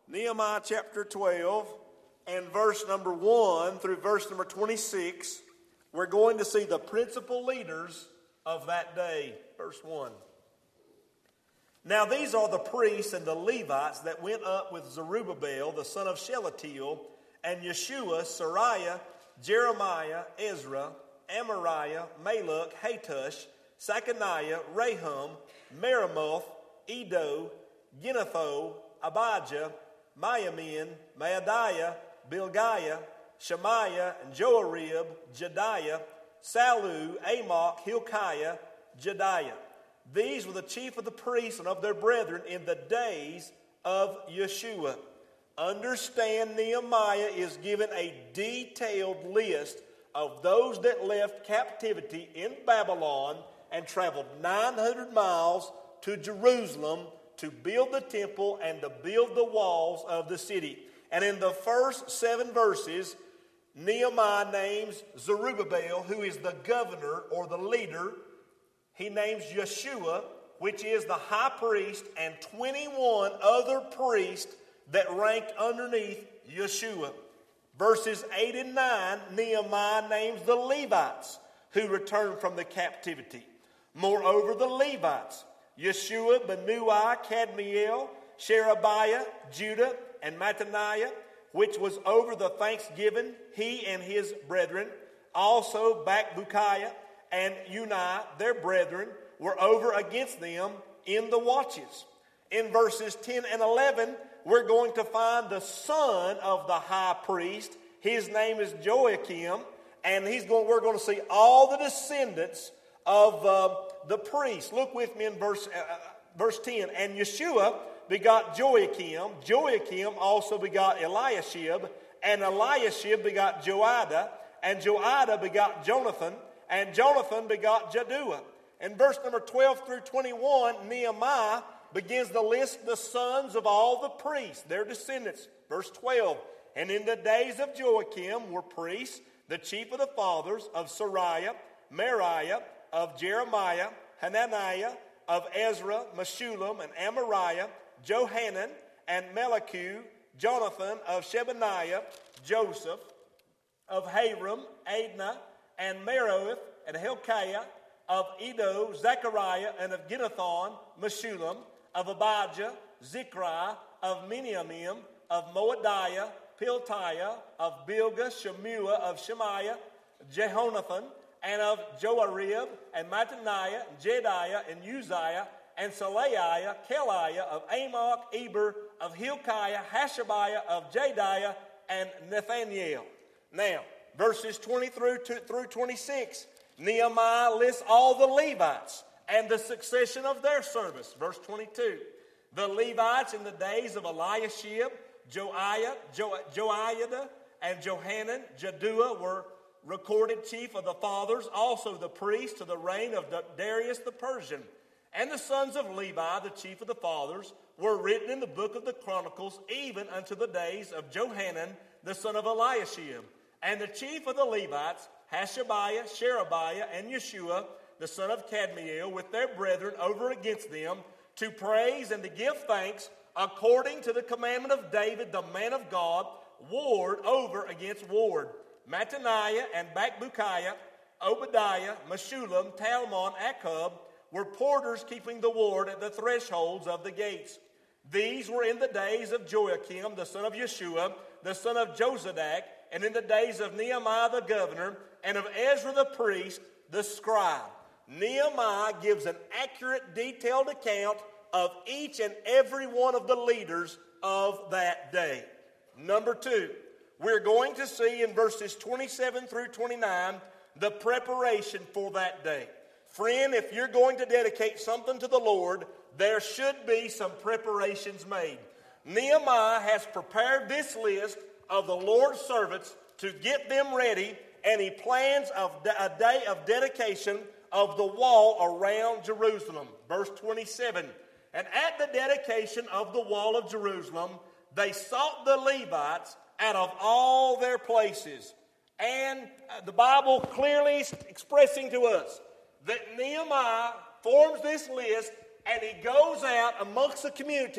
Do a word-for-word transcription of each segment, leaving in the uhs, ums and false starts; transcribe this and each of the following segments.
Nehemiah chapter twelve and verse number one through verse number twenty-six, we're going to see the principal leaders of that day. Verse one. Now these are the priests and the Levites that went up with Zerubbabel, the son of Shealtiel, and Yeshua, Sariah, Jeremiah, Ezra, Amariah, Maluk, Hatush, Sekaniah, Rahum, Meremoth, Edo, Ginnetho, Abijah, Mayamin, Maadiah, Bilgaiah, Shemaiah, and Joarib, Jediah, Salu, Amok, Hilkiah, Jediah. These were the chief of the priests and of their brethren in the days of Yeshua. Understand, Nehemiah is given a detailed list of those that left captivity in Babylon and traveled nine hundred miles to Jerusalem to build the temple and to build the walls of the city. And in the first seven verses, Nehemiah names Zerubbabel, who is the governor or the leader. He names Yeshua, which is the high priest, and twenty-one other priests that ranked underneath Yeshua. Verses eight and nine, Nehemiah names the Levites who returned from the captivity. Moreover, the Levites, Yeshua, Benui, Kadmiel, Sherebiah, Judah, and Mattaniah, which was over the thanksgiving, he and his brethren. Also Bakbukiah and Unai, their brethren, were over against them in the watches. In verses ten and eleven, we're going to find the son of the high priest. His name is Joachim, and he's going. We're going to see all the descendants of uh, the priests. Look with me in verse uh, verse ten. And Yeshua begot Joachim. Joachim also begot Eliashib, and Eliashib begot Joiada, and Joiada begot Jonathan, and Jonathan begot Jaddua. In verse number twelve through twenty-one, Nehemiah begins to list the sons of all the priests, their descendants. Verse twelve, and in the days of Joachim were priests, the chief of the fathers of Sariah, Meriah, of Jeremiah, Hananiah, of Ezra, Meshullam, and Amariah, Johanan, and Melichu, Jonathan, of Shebaniah, Joseph, of Haram, Adnah, and Meroeth, and Hilkiah, of Edo, Zechariah, and of Ginnethon, Meshullam, of Abijah, Zikri, of Miniamim, of Moadiah, Piltiah, of Bilgah, Shemua, of Shemaiah, Jehonathan, and of Joarib, and Mattaniah, and Jediah, and Uzziah, and Salaiah, Keliah, of Amok, Eber, of Hilkiah, Hashabiah, of Jediah, and Nathaniel. Now, verses twenty through through twenty-six, Nehemiah lists all the Levites and the succession of their service. Verse twenty-two, the Levites in the days of Eliashib, Joiah, jo- Joiada, and Johanan, Jaddua were recorded chief of the fathers, also the priests to the reign of Darius the Persian. And the sons of Levi, the chief of the fathers, were written in the book of the Chronicles, even unto the days of Johanan, the son of Eliashib. And the chief of the Levites, Hashabiah, Sherebiah, and Yeshua, the son of Kadmiel, with their brethren over against them, to praise and to give thanks, according to the commandment of David, the man of God, ward over against ward. Mattaniah and Bakbukiah, Obadiah, Meshullam, Talmon, Akub, were porters keeping the ward at the thresholds of the gates. These were in the days of Joachim, the son of Yeshua, the son of Josadak, and in the days of Nehemiah the governor, and of Ezra the priest, the scribe. Nehemiah gives an accurate, detailed account of each and every one of the leaders of that day. Number two, we're going to see in verses twenty-seven through twenty-nine the preparation for that day. Friend, if you're going to dedicate something to the Lord, there should be some preparations made. Nehemiah has prepared this list of the Lord's servants to get them ready, and he plans a day of dedication of the wall around Jerusalem. Verse twenty-seven, and at the dedication of the wall of Jerusalem, they sought the Levites out of all their places. And the Bible clearly is expressing to us that Nehemiah forms this list, and he goes out amongst the community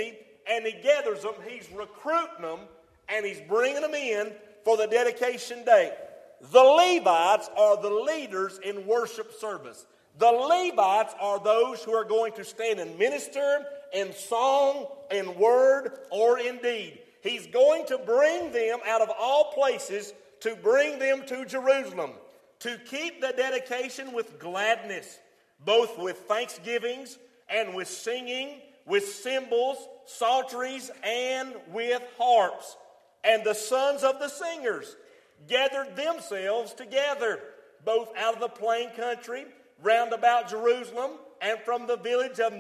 and he gathers them. He's recruiting them, and he's bringing them in for the dedication day. The Levites are the leaders in worship service. The Levites are those who are going to stand and minister in song, in word, or in deed. He's going to bring them out of all places to bring them to Jerusalem, to keep the dedication with gladness, both with thanksgivings and with singing, with cymbals, psalteries, and with harps. And the sons of the singers gathered themselves together, both out of the plain country, round about Jerusalem, and from the village of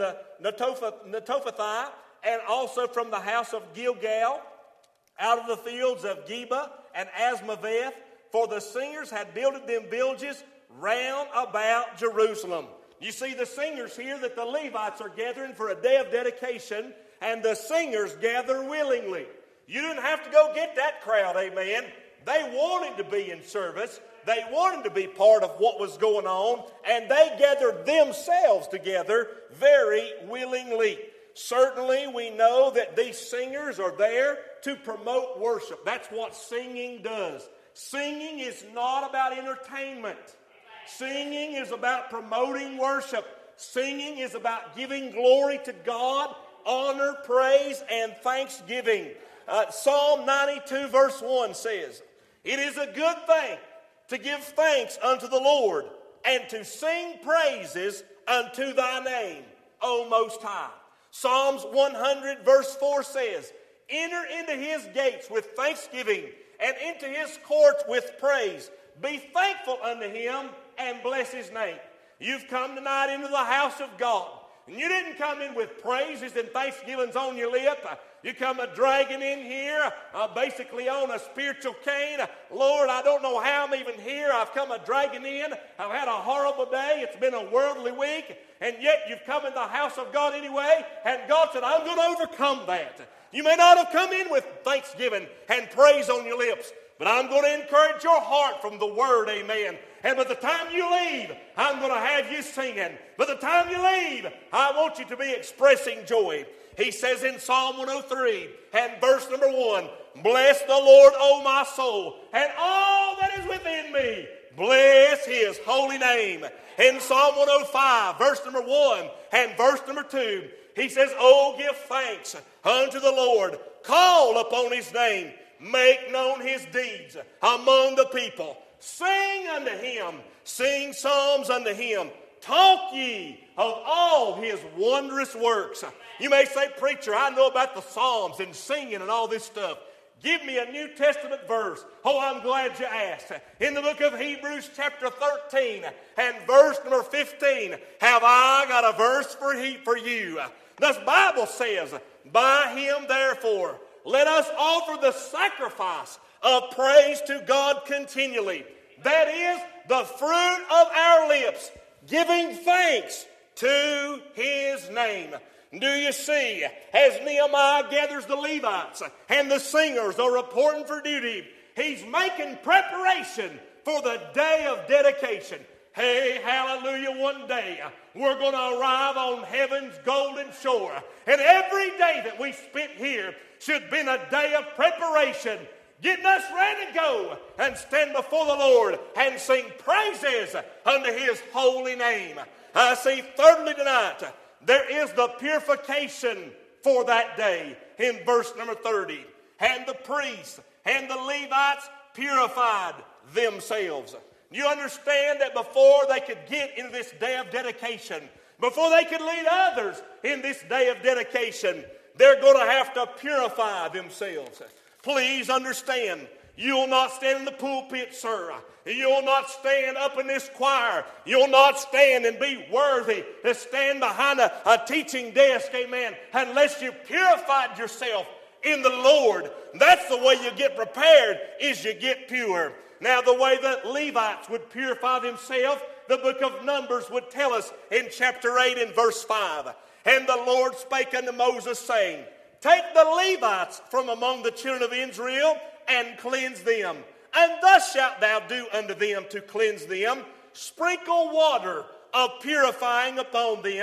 Netophathi, and also from the house of Gilgal, out of the fields of Geba and Asmaveth, for the singers had builded them villages round about Jerusalem. You see the singers here that the Levites are gathering for a day of dedication, and the singers gather willingly. You didn't have to go get that crowd, amen. They wanted to be in service. They wanted to be part of what was going on, and they gathered themselves together very willingly. Certainly, we know that these singers are there to promote worship. That's what singing does. Singing is not about entertainment. Singing is about promoting worship. Singing is about giving glory to God, honor, praise, and thanksgiving. Uh, Psalm ninety-two verse one says, "It is a good thing to give thanks unto the Lord, and to sing praises unto thy name, O Most High." Psalms one hundred verse four says, "Enter into his gates with thanksgiving, and into his courts with praise. Be thankful unto him, and bless his name." You've come tonight into the house of God, and you didn't come in with praises and thanksgivings on your lip. You come a dragging in here, uh, basically on a spiritual cane. Lord, I don't know how I'm even here. I've come a dragging in. I've had a horrible day. It's been a worldly week. And yet you've come in the house of God anyway. And God said, I'm going to overcome that. You may not have come in with thanksgiving and praise on your lips, but I'm going to encourage your heart from the word, amen. And by the time you leave, I'm going to have you singing. By the time you leave, I want you to be expressing joy. He says in Psalm one oh three and verse number one, "Bless the Lord, O my soul, and all that is within me. Bless his holy name." In Psalm one oh five, verse number one and verse number two, he says, "Oh, give thanks unto the Lord. Call upon his name. Make known his deeds among the people. Sing unto him. Sing psalms unto him. Talk ye of all his wondrous works." You may say, "Preacher, I know about the Psalms and singing and all this stuff. Give me a New Testament verse." Oh, I'm glad you asked. In the book of Hebrews chapter thirteen and verse number fifteen, have I got a verse for, he, for you. The Bible says, "By him therefore let us offer the sacrifice of praise to God continually. That is the fruit of our lips, giving thanks to his name." Do you see, as Nehemiah gathers the Levites and the singers are reporting for duty, he's making preparation for the day of dedication. Hey, hallelujah, one day we're going to arrive on heaven's golden shore. And every day that we spent here should be a day of preparation, getting us ready to go and stand before the Lord and sing praises unto his holy name. I see thirdly tonight, there is the purification for that day in verse number thirty. "And the priests and the Levites purified themselves." You understand that before they could get into this day of dedication, before they could lead others in this day of dedication, they're going to have to purify themselves. Please understand, you'll not stand in the pulpit, sir. You'll not stand up in this choir. You'll not stand and be worthy to stand behind a, a teaching desk, amen, unless you purified yourself in the Lord. That's the way you get prepared, is you get pure. Now, the way that Levites would purify themselves, the book of Numbers would tell us in chapter eight and verse five. "And the Lord spake unto Moses, saying, Take the Levites from among the children of Israel, and cleanse them. And thus shalt thou do unto them to cleanse them. Sprinkle water of purifying upon them,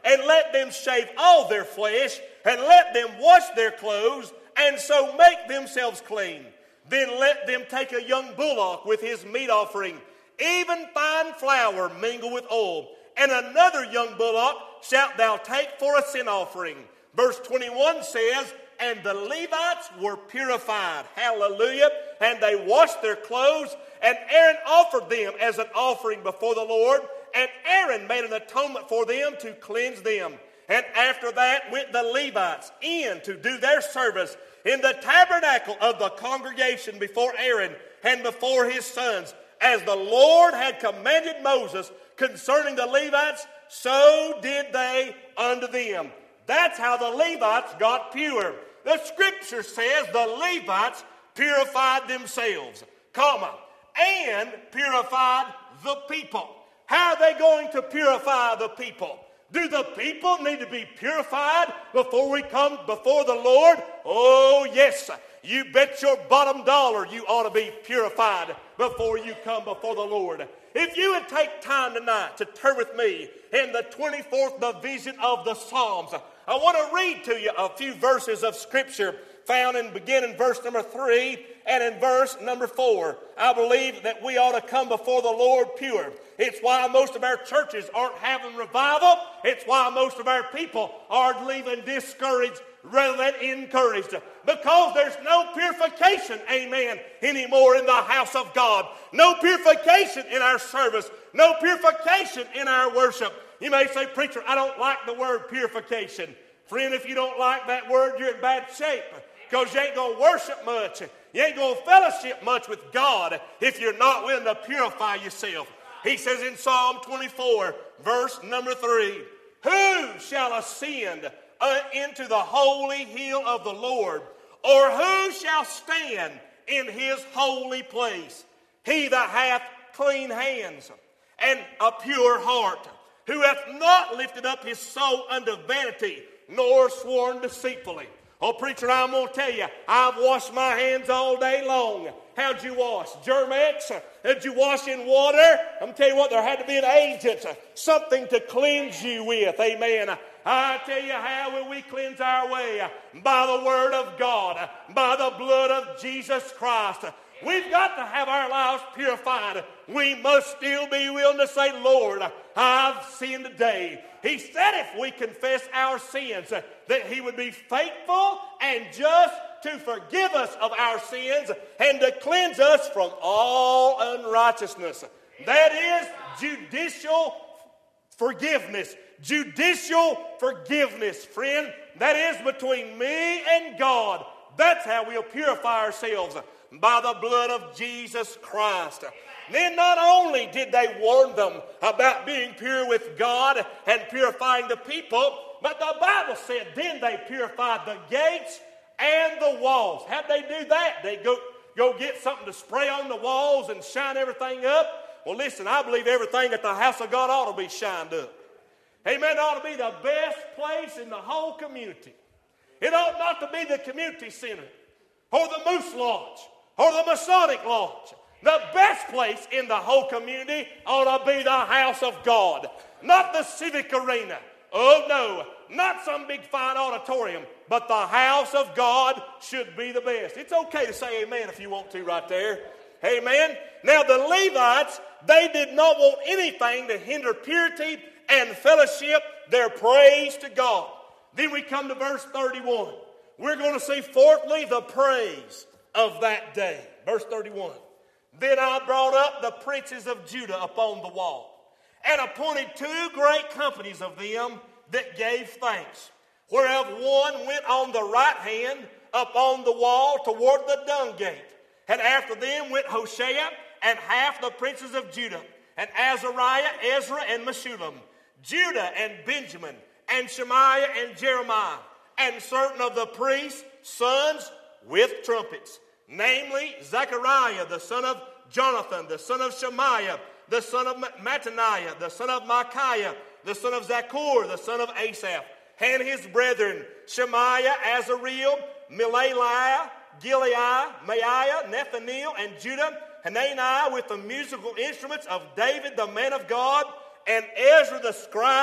and let them shave all their flesh, and let them wash their clothes, and so make themselves clean. Then let them take a young bullock with his meat offering, even fine flour mingled with oil, and another young bullock shalt thou take for a sin offering. Verse twenty-one says, and the Levites were purified. Hallelujah. And they washed their clothes, and Aaron offered them as an offering before the Lord, and Aaron made an atonement for them to cleanse them. And after that went the Levites in to do their service in the tabernacle of the congregation before Aaron and before his sons, as the Lord had commanded Moses concerning the Levites, so did they unto them. That's how the Levites got pure. The scripture says the Levites purified themselves, comma, and purified the people. How are they going to purify the people? Do the people need to be purified before we come before the Lord? Oh, yes. You bet your bottom dollar you ought to be purified before you come before the Lord. If you would take time tonight to turn with me in the twenty-fourth division of the Psalms, I want to read to you a few verses of Scripture found in beginning verse number three and in verse number four. I believe that we ought to come before the Lord pure. It's why most of our churches aren't having revival. It's why most of our people are leaving discouraged rather than encouraged. Because there's no purification, amen, anymore in the house of God. No purification in our service. No purification in our worship. You may say, preacher, I don't like the word purification. Friend, if you don't like that word, you're in bad shape. Because you ain't going to worship much. You ain't going to fellowship much with God if you're not willing to purify yourself. He says in Psalm twenty-four, verse number three, who shall ascend uh, into the holy hill of the Lord? Or who shall stand in his holy place? He that hath clean hands and a pure heart, who hath not lifted up his soul unto vanity, nor sworn deceitfully. Oh, preacher, I'm going to tell you, I've washed my hands all day long. How'd you wash? Germex? Did you wash in water? I'm going to tell you what, there had to be an agent, something to cleanse you with. Amen. I tell you, how will we cleanse our way? By the word of God, by the blood of Jesus Christ. We've got to have our lives purified. We must still be willing to say, Lord, I've sinned today. He said if we confess our sins, that he would be faithful and just to forgive us of our sins and to cleanse us from all unrighteousness. That is judicial forgiveness. Judicial forgiveness, friend. That is between me and God. That's how we'll purify ourselves, by the blood of Jesus Christ. Then not only did they warn them about being pure with God and purifying the people, but the Bible said then they purified the gates and the walls. How'd they do that? They go, go get something to spray on the walls and shine everything up? Well, listen, I believe everything at the house of God ought to be shined up. Amen. It ought to be the best place in the whole community. It ought not to be the community center or the Moose Lodge or the Masonic Lodge. The best place in the whole community ought to be the house of God, not the civic arena. Oh no, not some big fine auditorium, but the house of God should be the best. It's okay to say amen if you want to right there. Amen. Now the Levites, they did not want anything to hinder purity and fellowship, their praise to God. Then we come to verse thirty-one. We're going to see fourthly the praise of that day. Verse thirty-one. Then I brought up the princes of Judah upon the wall, and appointed two great companies of them that gave thanks, whereof one went on the right hand upon the wall toward the dung gate. And after them went Hoshea and half the princes of Judah, and Azariah, Ezra, and Meshullam, Judah and Benjamin, and Shemaiah and Jeremiah, and certain of the priests' sons with trumpets, namely Zechariah, the son of Jonathan, the son of Shemaiah, the son of Mattaniah, the son of Micaiah, the son of Zakur, the son of Asaph, and his brethren, Shemaiah, Azareel, Milaliah, Gilead, Maiah, Nathaniel, and Judah, Hanani with the musical instruments of David, the man of God, and Ezra the scribe,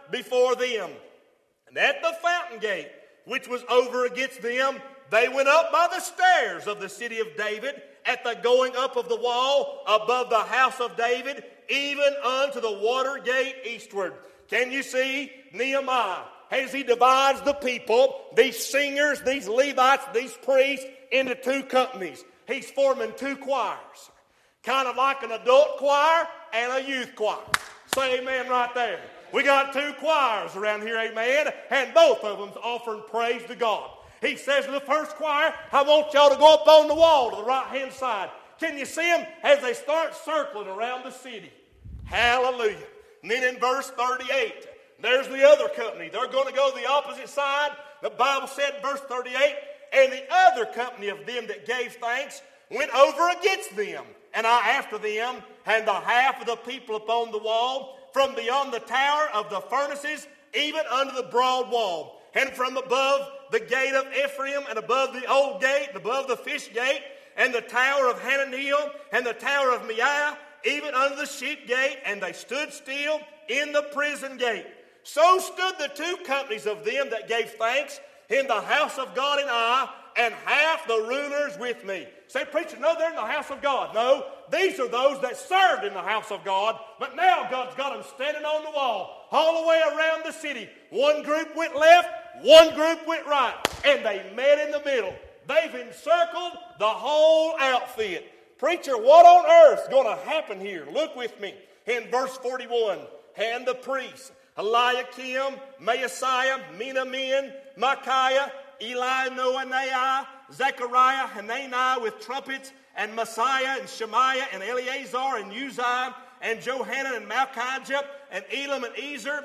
before them. And at the fountain gate, which was over against them, they went up by the stairs of the city of David, at the going up of the wall above the house of David, even unto the water gate eastward. Can you see Nehemiah, as he divides the people, these singers, these Levites, these priests, into two companies? He's forming two choirs, kind of like an adult choir and a youth choir. Say amen right there. We got two choirs around here, amen, and both of them's offering praise to God. He says to the first choir, I want y'all to go up on the wall to the right-hand side. Can you see them as they start circling around the city? Hallelujah. And then in verse thirty-eight, there's the other company. They're going to go to the opposite side. The Bible said in verse thirty-eight, and the other company of them that gave thanks went over against them, and I after them, and the half of the people upon the wall, from beyond the tower of the furnaces, even unto the broad wall. And from above the gate of Ephraim, and above the old gate, and above the fish gate, and the tower of Hananiel, and the tower of Meiah, even unto the sheep gate, and they stood still in the prison gate. So stood the two companies of them that gave thanks in the house of God and I, and half the rulers with me. Say, preacher, no, they're in the house of God. No, these are those that served in the house of God, but now God's got them standing on the wall, all the way around the city. One group went left, one group went right, and they met in the middle. They've encircled the whole outfit. Preacher, what on earth is going to happen here? Look with me in verse forty-one. And the priests, Eliakim, Maaseiah, Menamin, Micaiah, Elinoenai, Zechariah, Hanani with trumpets, and Messiah, and Shemaiah, and Eleazar, and Uzziah, and Johanan, and Malchijah, and Elam, and Ezer.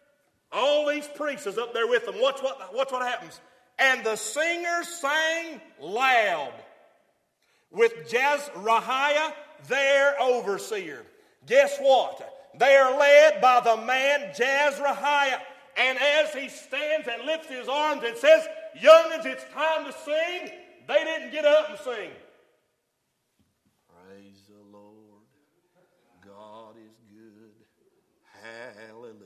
All these priests is up there with them. Watch what, watch what happens. And the singers sang loud with Jezrahiah, their overseer. Guess what? They are led by the man Jezrahiah. And as he stands and lifts his arms and says, young'uns, it's time to sing, they didn't get up and sing. Praise the Lord. God is good. Hallelujah.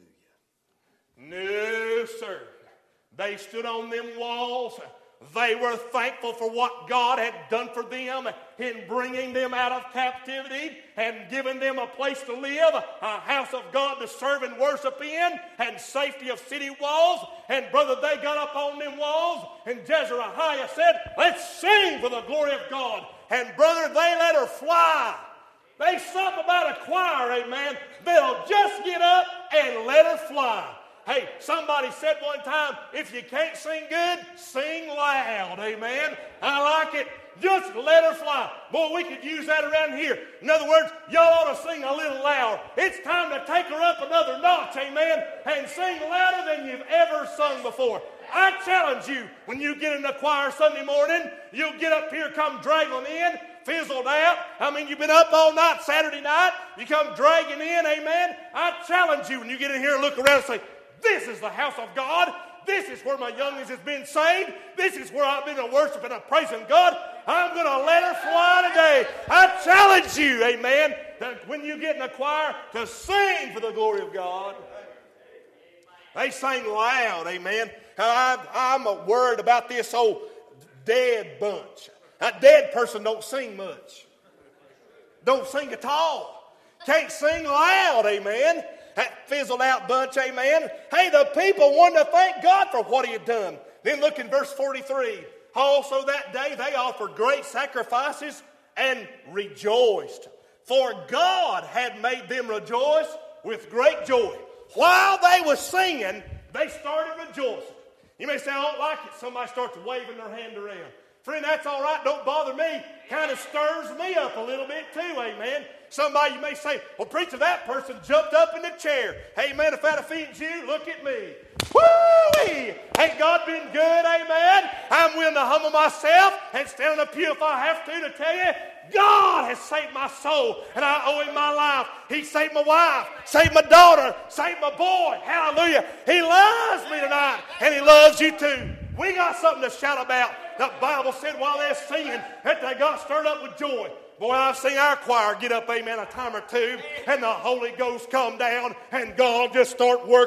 No, sir. They stood on them walls. They were thankful for what God had done for them in bringing them out of captivity and giving them a place to live, a house of God to serve and worship in, and safety of city walls. And brother, they got up on them walls, and Jezrahiah said, let's sing for the glory of God. And brother, they let her fly. They something about a choir, amen. They'll just get up and let her fly. Hey, somebody said one time, if you can't sing good, sing loud, amen. I like it. Just let her fly. Boy, we could use that around here. In other words, y'all ought to sing a little louder. It's time to take her up another notch, amen, and sing louder than you've ever sung before. I challenge you, when you get in the choir Sunday morning, you'll get up here, come dragging in, fizzled out. I mean, you've been up all night Saturday night. You come dragging in, amen. I challenge you, when you get in here and look around and say, this is the house of God. This is where my youngest has been saved. This is where I've been a worshiping and praising God. I'm going to let her fly today. I challenge you, amen, that when you get in the choir, to sing for the glory of God. They sang loud, amen. I, I'm worried about this old dead bunch. A dead person don't sing much. Don't sing at all. Can't sing loud, amen. That fizzled out bunch, amen. Hey, the people wanted to thank God for what he had done. Then look in verse forty-three. Also that day they offered great sacrifices and rejoiced. For God had made them rejoice with great joy. While they were singing, they started rejoicing. You may say, I don't like it. Somebody starts waving their hand around. Friend, that's all right. Don't bother me. Kind of stirs me up a little bit too, amen. Somebody, you may say, well, preacher, that person jumped up in the chair. Hey, man, if that offends you, look at me. Woo-wee! Ain't God been good, amen? I'm willing to humble myself and stand on the pew if I have to to tell you, God has saved my soul, and I owe him my life. He saved my wife, saved my daughter, saved my boy. Hallelujah. He loves me tonight, and he loves you too. We got something to shout about. The Bible said while they're singing that they got stirred up with joy. Boy, I've seen our choir get up, amen, a time or two, and the Holy Ghost come down, and God just start working.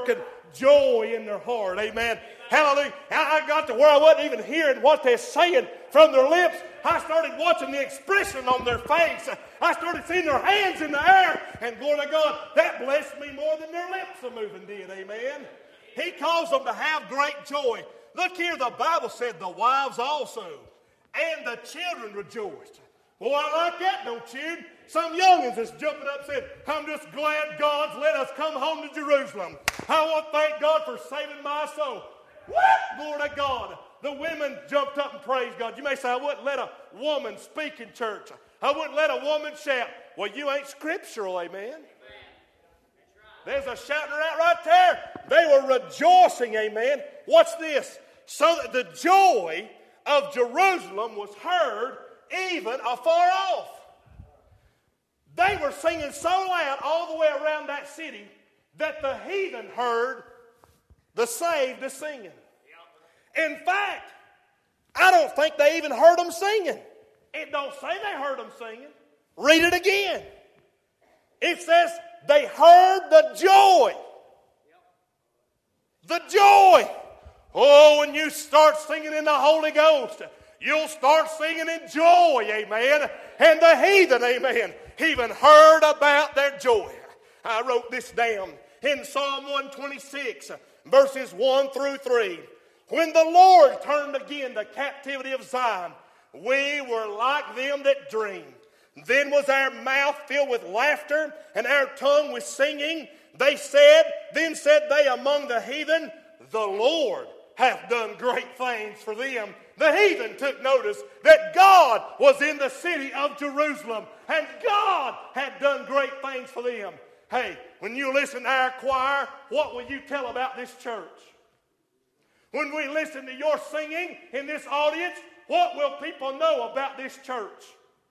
joy in their heart. Amen. Hallelujah. I got to where I wasn't even hearing what they're saying from their lips. I started watching the expression on their face. I started seeing their hands in the air. And glory to God, that blessed me more than their lips are moving did. Amen. He caused them to have great joy. Look here, the Bible said the wives also and the children rejoiced. Well, I like that, don't you? Some youngins is jumping up and said, I'm just glad God's let us come home to Jerusalem. I want to thank God for saving my soul. What? Glory to God. The women jumped up and praised God. You may say, I wouldn't let a woman speak in church. I wouldn't let a woman shout. Well, you ain't scriptural, amen. There's a shouting out right there. They were rejoicing, amen. Watch this. So that the joy of Jerusalem was heard even afar off. They were singing so loud all the way around that city that the heathen heard the saved is singing. In fact, I don't think they even heard them singing. It don't say they heard them singing. Read it again. It says they heard the joy. The joy. Oh, when you start singing in the Holy Ghost, you'll start singing in joy, amen. And the heathen, amen, even heard about their joy. I wrote this down in Psalm one twenty-six, verses one through three. When the Lord turned again the captivity of Zion, we were like them that dream. Then was our mouth filled with laughter, and our tongue with singing. They said, then said they among the heathen, the Lord hath done great things for them. The heathen took notice that God was in the city of Jerusalem, and God had done great things for them. Hey, when you listen to our choir, what will you tell about this church? When we listen to your singing in this audience, what will people know about this church?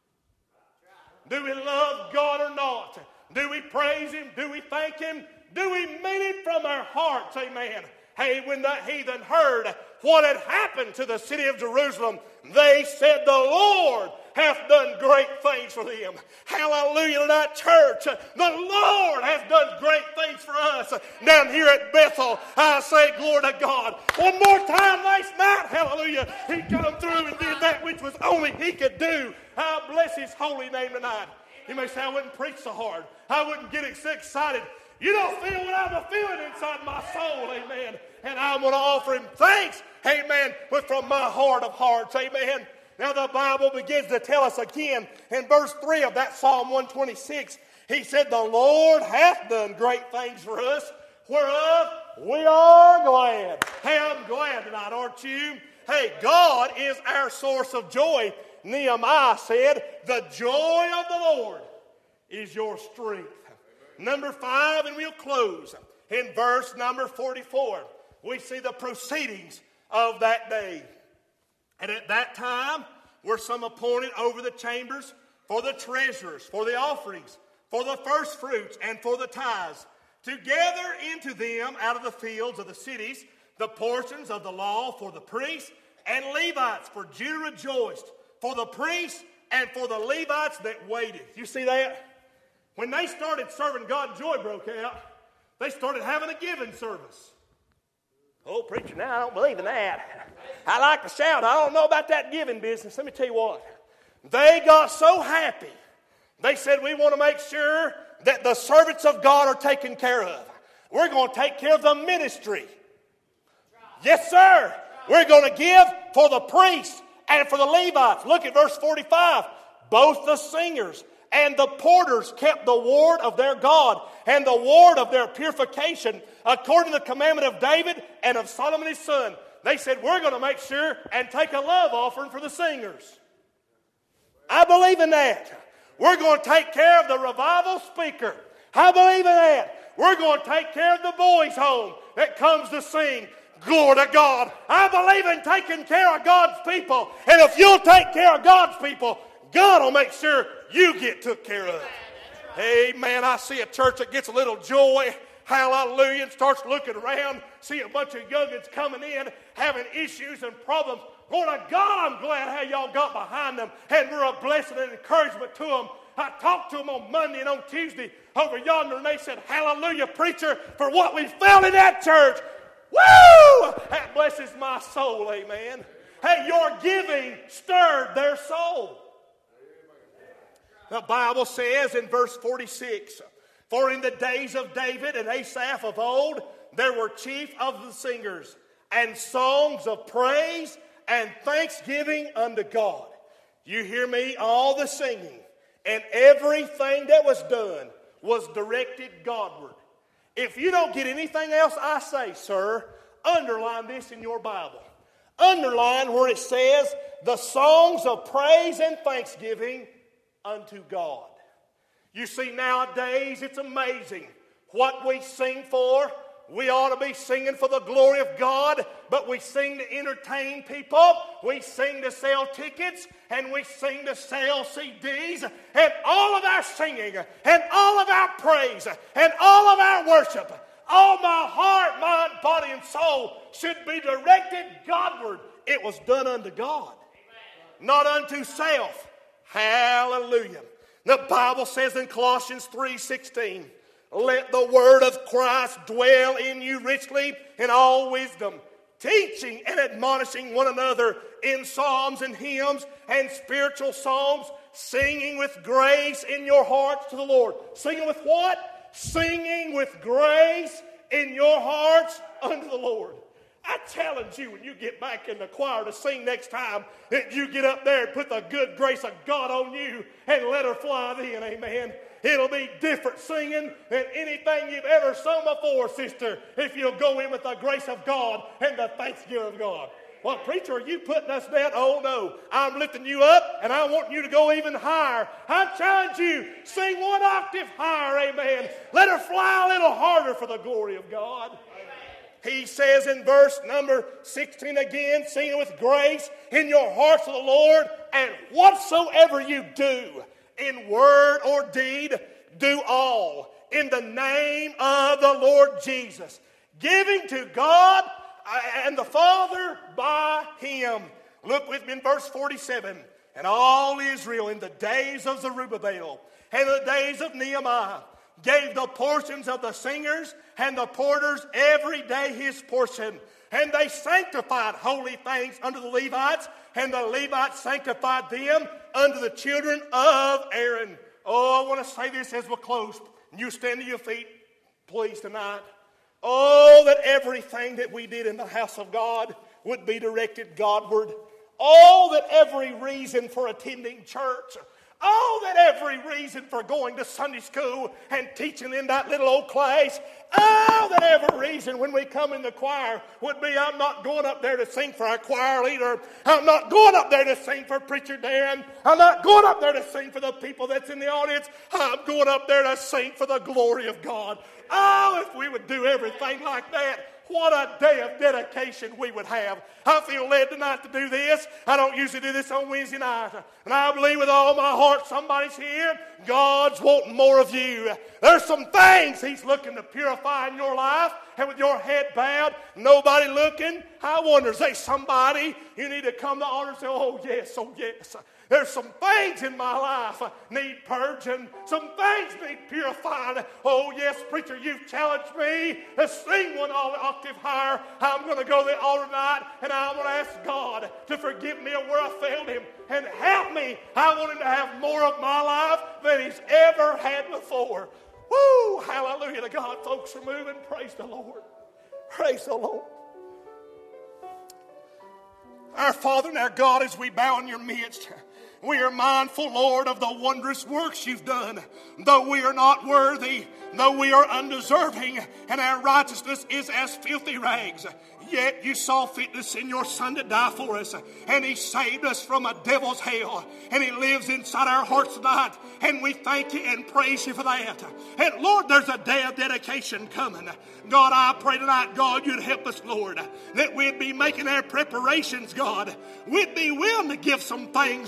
Do we love God or not? Do we praise Him? Do we thank Him? Do we mean it from our hearts? Amen. Hey, when the heathen heard what had happened to the city of Jerusalem, they said, the Lord hath done great things for them. Hallelujah tonight, church. The Lord hath done great things for us. Down here at Bethel, I say glory to God. One more time last night, hallelujah. He come through and did that which was only He could do. I bless His holy name tonight. You may say, I wouldn't preach so hard. I wouldn't get so excited. You don't feel what I'm feeling inside my soul, amen. And I'm going to offer Him thanks, amen, but from my heart of hearts, amen. Now the Bible begins to tell us again in verse three of that Psalm one twenty-six. He said, the Lord hath done great things for us, whereof we are glad. Hey, I'm glad tonight, aren't you? Hey, God is our source of joy. Nehemiah said, the joy of the Lord is your strength. Number five, and we'll close. In verse number forty-four, we see the proceedings of that day. And at that time were some appointed over the chambers for the treasurers, for the offerings, for the first fruits, and for the tithes, to gather into them out of the fields of the cities the portions of the law for the priests and Levites. For Judah rejoiced, for the priests and for the Levites that waited. You see that? When they started serving God, joy broke out. They started having a giving service. Oh, preacher, now I don't believe in that. I like to shout. I don't know about that giving business. Let me tell you what. They got so happy. They said, we want to make sure that the servants of God are taken care of. We're going to take care of the ministry. Yes, sir. We're going to give for the priests and for the Levites. Look at verse forty-five. Both the singers and the porters kept the ward of their God and the ward of their purification according to the commandment of David and of Solomon his son. They said, we're going to make sure and take a love offering for the singers. I believe in that. We're going to take care of the revival speaker. I believe in that. We're going to take care of the boys' home that comes to sing. Glory to God. I believe in taking care of God's people. And if you'll take care of God's people, God will make sure you get took care of. Amen. I see a church that gets a little joy. Hallelujah. And starts looking around. See a bunch of youngins coming in, having issues and problems. Lord God, I'm glad how y'all got behind them. And we're a blessing and encouragement to them. I talked to them on Monday and on Tuesday. over yonder, and they said, hallelujah, preacher, for what we found in that church. Woo! That blesses my soul, amen. Hey, your giving stirred their soul. The Bible says in verse forty-six, for in the days of David and Asaph of old, there were chief of the singers, and songs of praise and thanksgiving unto God. You hear me? All the singing and everything that was done was directed Godward. If you don't get anything else I say, sir, underline this in your Bible. Underline where it says, the songs of praise and thanksgiving unto God. You see, nowadays it's amazing what we sing for. We ought to be singing for the glory of God, but we sing to entertain people. We sing to sell tickets, and we sing to sell C Ds. And all of our singing, and all of our praise, and all of our worship, all my heart, mind, body, and soul should be directed Godward. It was done unto God, not unto self. Hallelujah. The Bible says in Colossians three sixteen, let the word of Christ dwell in you richly in all wisdom, teaching and admonishing one another in psalms and hymns and spiritual songs, singing with grace in your hearts to the Lord. Singing with what? Singing with grace in your hearts unto the Lord. I challenge you when you get back in the choir to sing next time that you get up there and put the good grace of God on you and let her fly then, amen. It'll be different singing than anything you've ever sung before, sister, if you'll go in with the grace of God and the thanksgiving of God. Well, preacher, are you putting us down? Oh, no. I'm lifting you up, and I want you to go even higher. I challenge you, sing one octave higher, amen. Let her fly a little harder for the glory of God. He says in verse number sixteen again, singing with grace in your hearts to the Lord, and whatsoever you do, in word or deed, do all in the name of the Lord Jesus, giving to God and the Father by him. Look with me in verse forty-seven. And all Israel in the days of Zerubbabel and the days of Nehemiah gave the portions of the singers and the porters every day his portion. And they sanctified holy things unto the Levites, and the Levites sanctified them unto the children of Aaron. Oh, I want to say this as we close. You stand to your feet, please, tonight. Oh, that everything that we did in the house of God would be directed Godward. Oh, that every reason for attending church, oh, that every reason for going to Sunday school and teaching in that little old class, oh, that every reason when we come in the choir would be, I'm not going up there to sing for our choir leader. I'm not going up there to sing for Preacher Dan. I'm not going up there to sing for the people that's in the audience. I'm going up there to sing for the glory of God. Oh, if we would do everything like that, what a day of dedication we would have. I feel led tonight to do this. I don't usually do this on Wednesday night. And I believe with all my heart somebody's here. God's wanting more of you. There's some things He's looking to purify in your life. And with your head bowed, nobody looking, I wonder, is there somebody you need to come to the altar and say, oh yes, oh yes. There's some things in my life need purging. Some things need purifying. Oh, yes, preacher, you've challenged me to sing one octave higher. I'm going to go to the altar tonight, and I'm going to ask God to forgive me of where I failed Him and help me. I want Him to have more of my life than He's ever had before. Woo! Hallelujah to God. Folks are moving. Praise the Lord. Praise the Lord. Our Father and our God, as we bow in your midst, we are mindful, Lord, of the wondrous works you've done. Though we are not worthy, though we are undeserving, and our righteousness is as filthy rags, yet you saw fit to send your Son to die for us, and He saved us from a devil's hell, and He lives inside our hearts tonight, and we thank you and praise you for that. And Lord, there's a day of dedication coming. God, I pray tonight, God, you'd help us, Lord, that we'd be making our preparations, God. We'd be willing to give some things up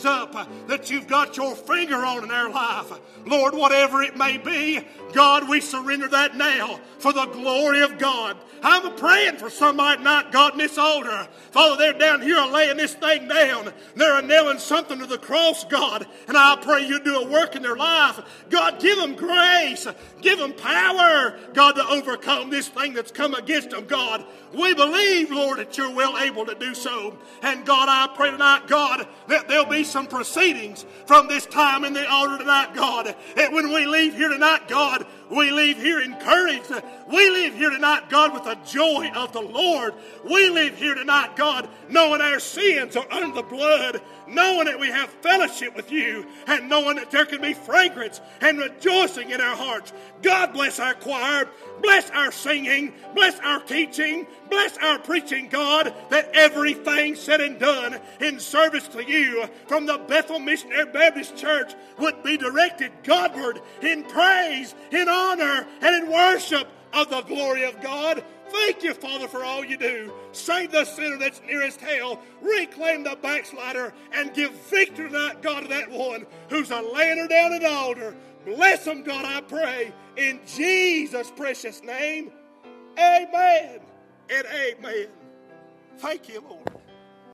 that you've got your finger on in their life. Lord, whatever it may be, God, we surrender that now for the glory of God. I'm praying for somebody tonight, God, in this altar. Father, they're down here laying this thing down. They're nailing something to the cross, God. And I pray you do a work in their life. God, give them grace. Give them power, God, to overcome this thing that's come against them, God. We believe, Lord, that you're well able to do so. And God, I pray tonight, God, that there'll be some proceedings from this time in the altar tonight, God. And when we leave here tonight, God, we leave here encouraged. We leave here tonight, God, with the joy of the Lord. We leave here tonight, God, knowing our sins are under the blood, knowing that we have fellowship with you, and knowing that there can be fragrance and rejoicing in our hearts. God bless our choir, bless our singing, bless our teaching, bless our preaching, God, that everything said and done in service to you from the Bethel Missionary Baptist Church would be directed Godward in praise, in honor, and in worship of the glory of God. Thank you, Father, for all you do. Save the sinner that's nearest hell. Reclaim the backslider and give victory tonight, God, to that one who's a laying her down at the altar. Bless them, God, I pray, in Jesus' precious name. Amen and amen. Thank you, Lord.